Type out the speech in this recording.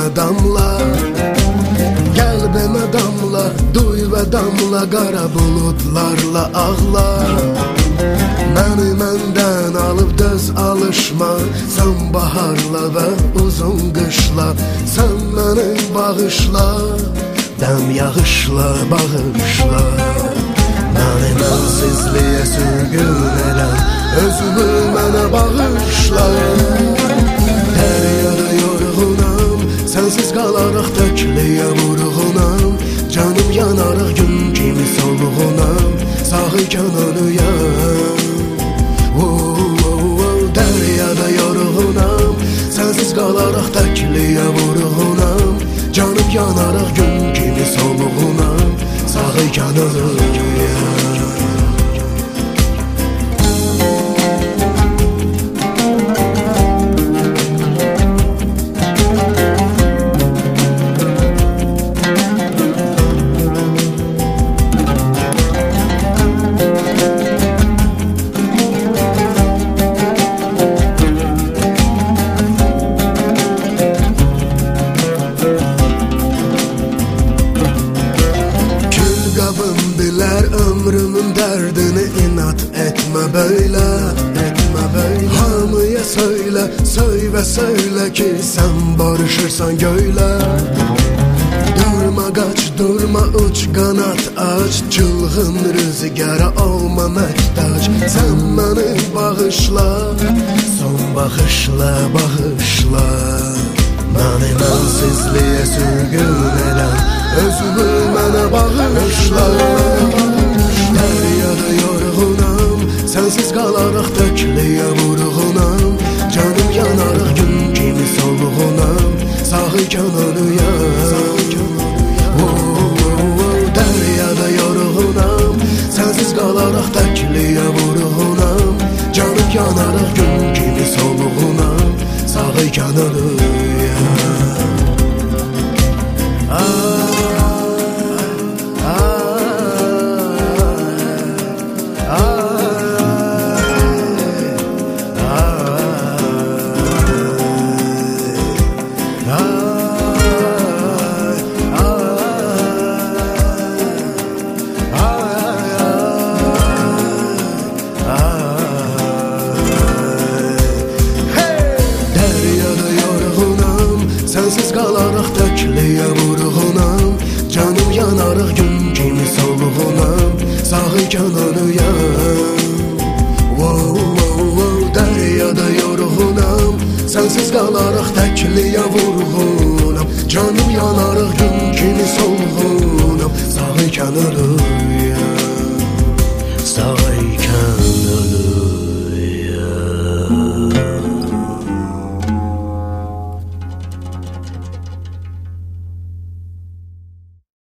qəlbimə damla, qəlbimə damla, duy və damla, qara buludlarla ağla. Məni məndən alıb düz alışma, sən baharla və uzun qışla, sən məni bağışla, dəm yağışla bağışla. Məni mənsizliyə sürgün edən, özümü mənə bağışla. Dəryada yorğunam, sənsiz qalaraq təkliyə vurğunam, canım yanaraq gün kimi solğunam, sağıykən ölüyəm. Dəryada yorğunam, sənsiz qalaraq təkliyə vurğunam, canım yanaraq gün kimi solğunam, sağıykən ölüyəm. Ömrümün dərdini inat etmə belə, etmə belə. Hamıya söylə, söylə, söylə ki, sən barışırsan göylə. Durma, qaç, durma, uç, qanat aç, çılğın rüzgara olma məhtac. Sən məni bağışla, son baxışla, bağışla. Məni mənsizliyə sürgün edən, özümü mənə bağışla. Dəryada yorğunam, sənsiz qalaraq təkliyə vurğunam, canım yanaraq gün kimi solğunam, sağıykən ölüyəm. Dəryada yorğunam, sənsiz qalaraq təkliyə vurğunam, canım yanaraq gün kimi solğunam, sağıykən ölüyəm. Sənsiz qalaraq təkliyə vurğunam, canım yanaraq gün kimi solğunam, sağıykən ölüyəm. Dəryada yorğunam, sənsiz qalaraq